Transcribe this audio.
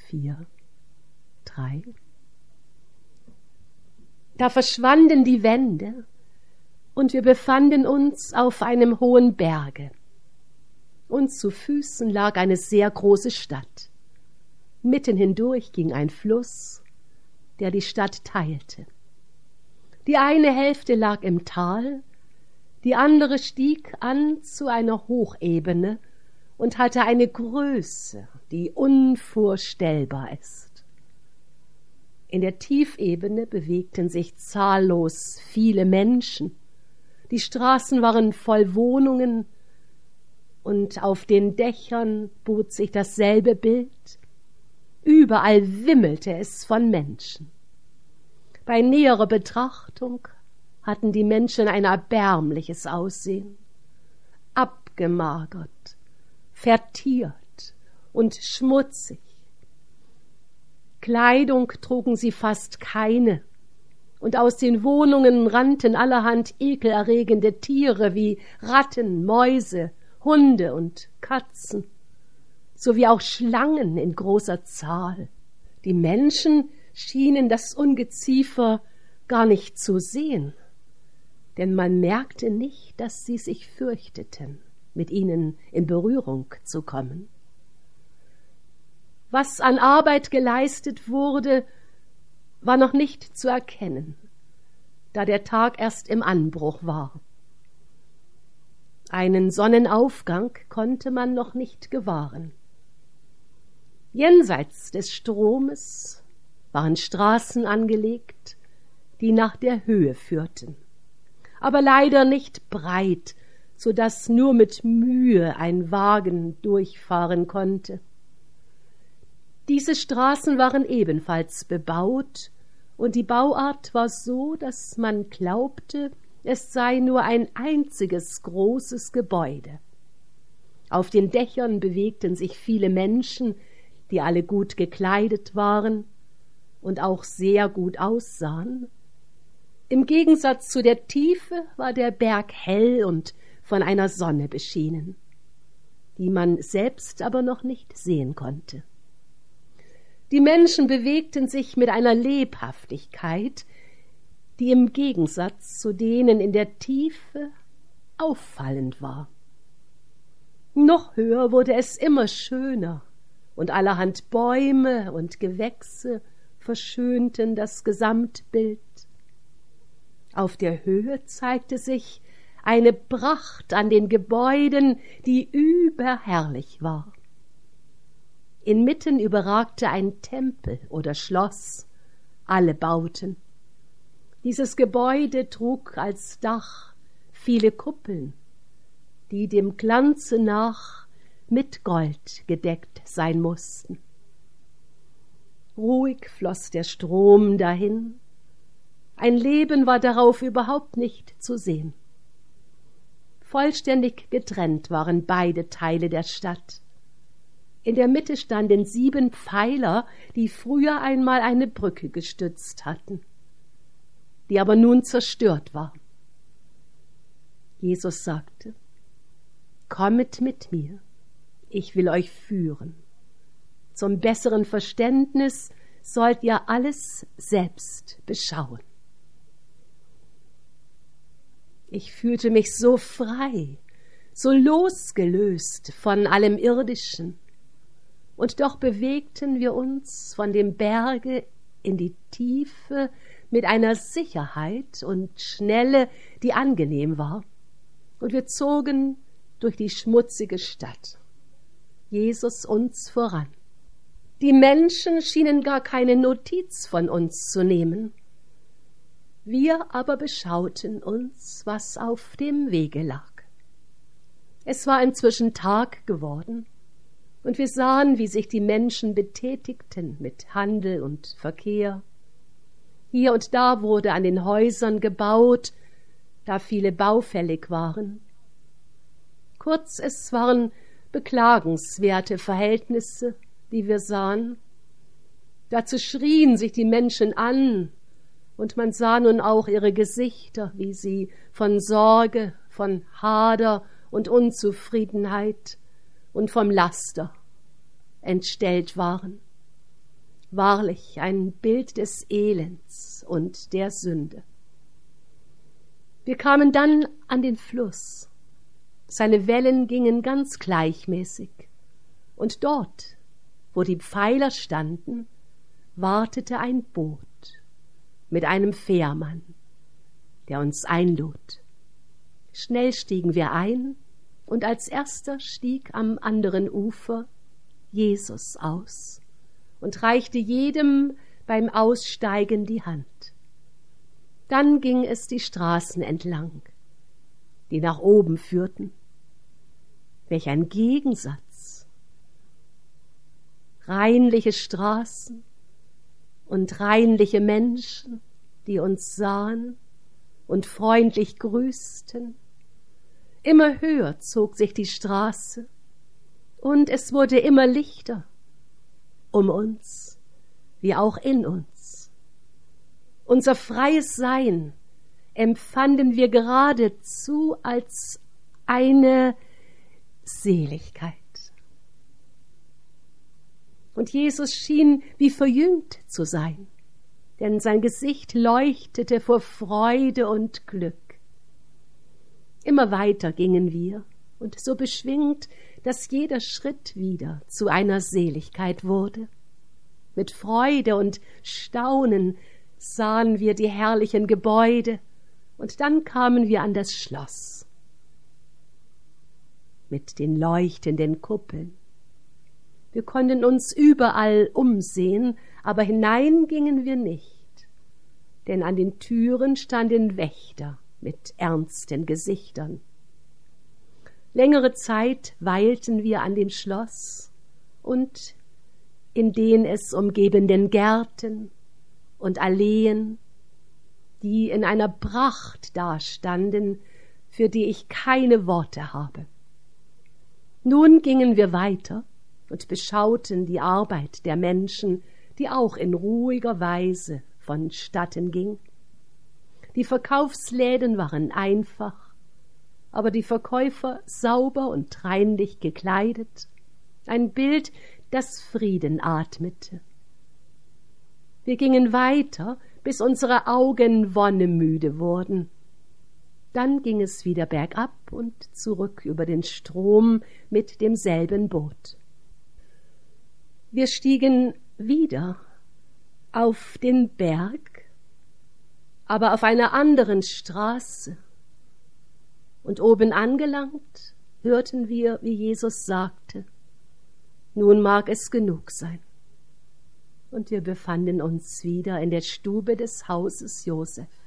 4, 3. Da verschwanden die Wände, und wir befanden uns auf einem hohen Berge. Uns zu Füßen lag eine sehr große Stadt. Mitten hindurch ging ein Fluss, der die Stadt teilte. Die eine Hälfte lag im Tal, die andere stieg an zu einer Hochebene und hatte eine Größe, die unvorstellbar ist. In der Tiefebene bewegten sich zahllos viele Menschen. Die Straßen waren voll Wohnungen, und auf den Dächern bot sich dasselbe Bild. Überall wimmelte es von Menschen. Bei näherer Betrachtung hatten die Menschen ein erbärmliches Aussehen, abgemagert, vertiert und schmutzig. Kleidung trugen sie fast keine, und aus den Wohnungen rannten allerhand ekelerregende Tiere wie Ratten, Mäuse, Hunde und Katzen, sowie auch Schlangen in großer Zahl. Die Menschen schienen das Ungeziefer gar nicht zu sehen, denn man merkte nicht, dass sie sich fürchteten, mit ihnen in Berührung zu kommen. Was an Arbeit geleistet wurde, war noch nicht zu erkennen, da der Tag erst im Anbruch war. Einen Sonnenaufgang konnte man noch nicht gewahren. Jenseits des Stromes waren Straßen angelegt, die nach der Höhe führten, aber leider nicht breit, so daß nur mit Mühe ein Wagen durchfahren konnte. Diese Straßen waren ebenfalls bebaut, und die Bauart war so, dass man glaubte, es sei nur ein einziges großes Gebäude. Auf den Dächern bewegten sich viele Menschen, die alle gut gekleidet waren und auch sehr gut aussahen. Im Gegensatz zu der Tiefe war der Berg hell und von einer Sonne beschienen, die man selbst aber noch nicht sehen konnte. Die Menschen bewegten sich mit einer Lebhaftigkeit, die im Gegensatz zu denen in der Tiefe auffallend war. Noch höher wurde es immer schöner, und allerhand Bäume und Gewächse verschönten das Gesamtbild. Auf der Höhe zeigte sich eine Pracht an den Gebäuden, die überherrlich war. Inmitten überragte ein Tempel oder Schloss alle Bauten. Dieses Gebäude trug als Dach viele Kuppeln, die dem Glanze nach mit Gold gedeckt sein mussten. Ruhig floss der Strom dahin. Ein Leben war darauf überhaupt nicht zu sehen. Vollständig getrennt waren beide Teile der Stadt. In der Mitte standen 7 Pfeiler, die früher einmal eine Brücke gestützt hatten, die aber nun zerstört war. Jesus sagte: Kommet mit mir, ich will euch führen. Zum besseren Verständnis sollt ihr alles selbst beschauen. Ich fühlte mich so frei, so losgelöst von allem Irdischen, und doch bewegten wir uns von dem Berge in die Tiefe mit einer Sicherheit und Schnelle, die angenehm war, und wir zogen durch die schmutzige Stadt, Jesus uns voran. Die Menschen schienen gar keine Notiz von uns zu nehmen. Wir aber beschauten uns, was auf dem Wege lag. Es war inzwischen Tag geworden, und wir sahen, wie sich die Menschen betätigten mit Handel und Verkehr. Hier und da wurde an den Häusern gebaut, da viele baufällig waren. Kurz, es waren beklagenswerte Verhältnisse, die wir sahen. Dazu schrien sich die Menschen an, und man sah nun auch ihre Gesichter, wie sie von Sorge, von Hader und Unzufriedenheit und vom Laster entstellt waren. wahrlich ein Bild des Elends und der Sünde. Wir kamen dann an den Fluss. Seine Wellen gingen ganz gleichmäßig, und dort, wo die Pfeiler standen, wartete ein Boot mit einem Fährmann, der uns einlud. Schnell stiegen wir ein, und als erster stieg am anderen Ufer Jesus aus und reichte jedem beim Aussteigen die Hand. Dann ging es die Straßen entlang, die nach oben führten. Welch ein Gegensatz! Reinliche Straßen und reinliche Menschen, die uns sahen und freundlich grüßten. Immer höher zog sich die Straße, und es wurde immer lichter um uns, wie auch in uns. Unser freies Sein empfanden wir geradezu als eine Seligkeit. Und Jesus schien wie verjüngt zu sein, denn sein Gesicht leuchtete vor Freude und Glück. Immer weiter gingen wir, und so beschwingt, dass jeder Schritt wieder zu einer Seligkeit wurde. Mit Freude und Staunen sahen wir die herrlichen Gebäude, und dann kamen wir an das Schloss mit den leuchtenden Kuppeln. Wir konnten uns überall umsehen, aber hinein gingen wir nicht, denn an den Türen standen Wächter mit ernsten Gesichtern. Längere Zeit weilten wir an dem Schloss und in den es umgebenden Gärten und Alleen, die in einer Pracht dastanden, für die ich keine Worte habe. Nun gingen wir weiter und beschauten die Arbeit der Menschen, die auch in ruhiger Weise vonstatten ging. Die Verkaufsläden waren einfach, aber die Verkäufer sauber und reinlich gekleidet, ein Bild, das Frieden atmete. Wir gingen weiter, bis unsere Augen wonnemüde wurden. Dann ging es wieder bergab und zurück über den Strom mit demselben Boot. Wir stiegen wieder auf den Berg, aber auf einer anderen Straße. Und oben angelangt, hörten wir, wie Jesus sagte: Nun mag es genug sein. Und wir befanden uns wieder in der Stube des Hauses Josef.